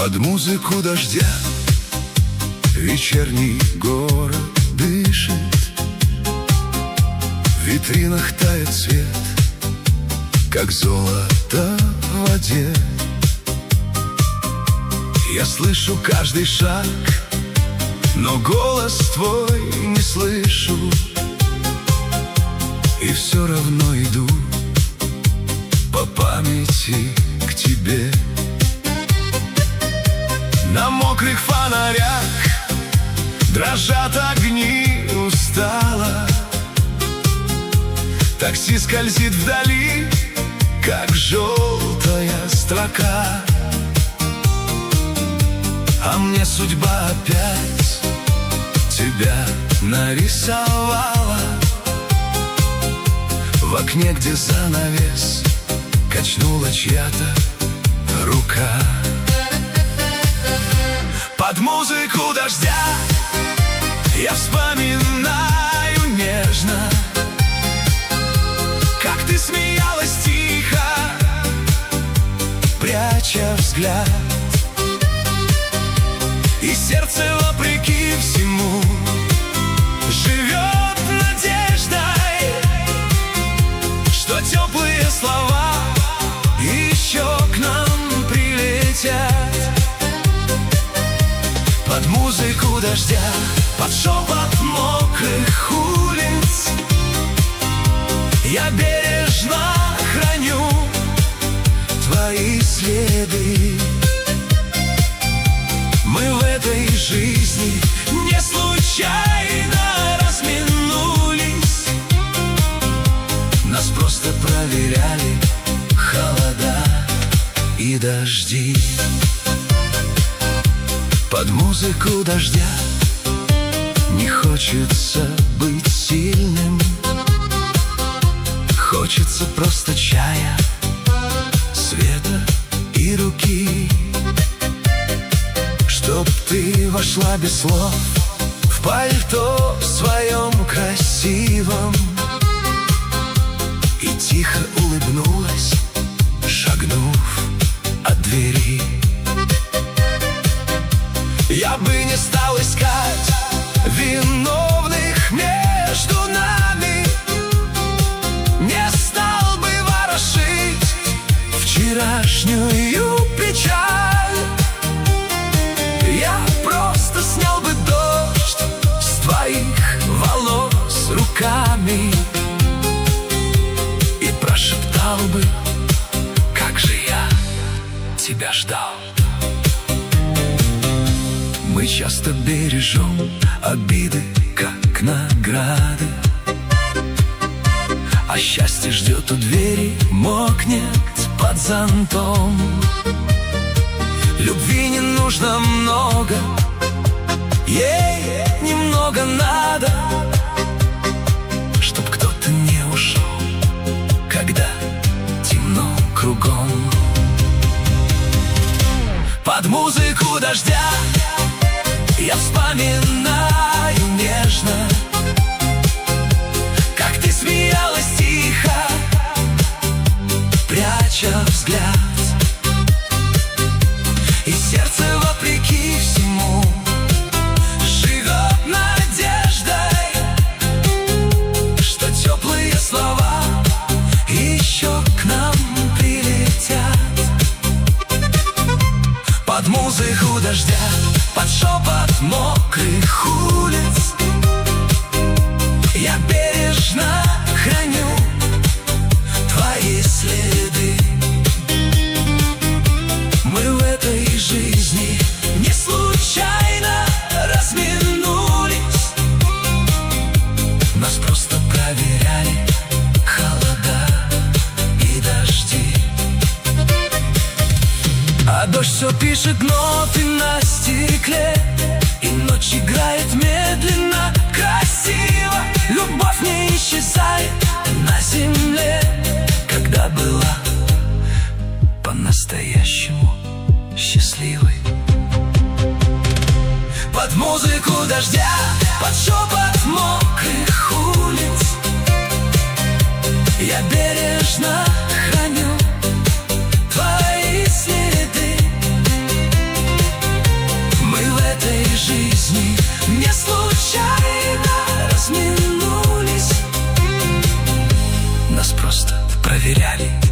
Под музыку дождя вечерний город дышит, в витринах тает свет, как золото в воде. Я слышу каждый шаг, но голос твой не слышу, и все равно иду по памяти к тебе. На мокрых фонарях дрожат огни устало, такси скользит вдали, как желтая строка. А мне судьба опять тебя нарисовала в окне, где занавес качнула чья-то рука. Под музыку дождя я вспоминаю нежно, как ты смеялась тихо, пряча взгляд. И сердце, вопреки всему, живет надеждой, что теплые слова еще к нам прилетят. Под музыку дождя, под шепот мокрых улиц я бережно храню твои следы. Мы в этой жизни не случайно разминулись, нас просто проверяли холода и дожди. Под музыку дождя не хочется быть сильным, хочется просто чая, света и руки. Чтоб ты вошла без слов в пальто своем красивом и тихо улыбнулась, шагнув от двери. Я бы не стал искать виновных между нами, не стал бы ворошить вчерашнюю печаль. Я просто снял бы дождь с твоих волос руками и прошептал бы, как же я тебя ждал. Мы часто бережем обиды, как награды, а счастье ждет у двери, мокнет под зонтом. Любви не нужно много, ей немного надо, чтоб кто-то не ушел, когда темно кругом. Под музыку дождя я вспоминаю нежно, как ты смеялась тихо, пряча взгляд. И сердце, вопреки всему, живет надеждой, что теплые слова еще к нам прилетят. Под музыку дождя, под шепот мокрых улиц я бережно храню твои следы. Мы в этой жизни не случайно разминулись, нас просто проверяли холода и дожди. А дождь все пишет ноты на стекле, и ночь играет медленно, красиво. Любовь не исчезает на земле, когда была по-настоящему счастливой. Под музыку дождя, под шепот мокрых улиц я бережно храню твои следы. Нас просто проверяли.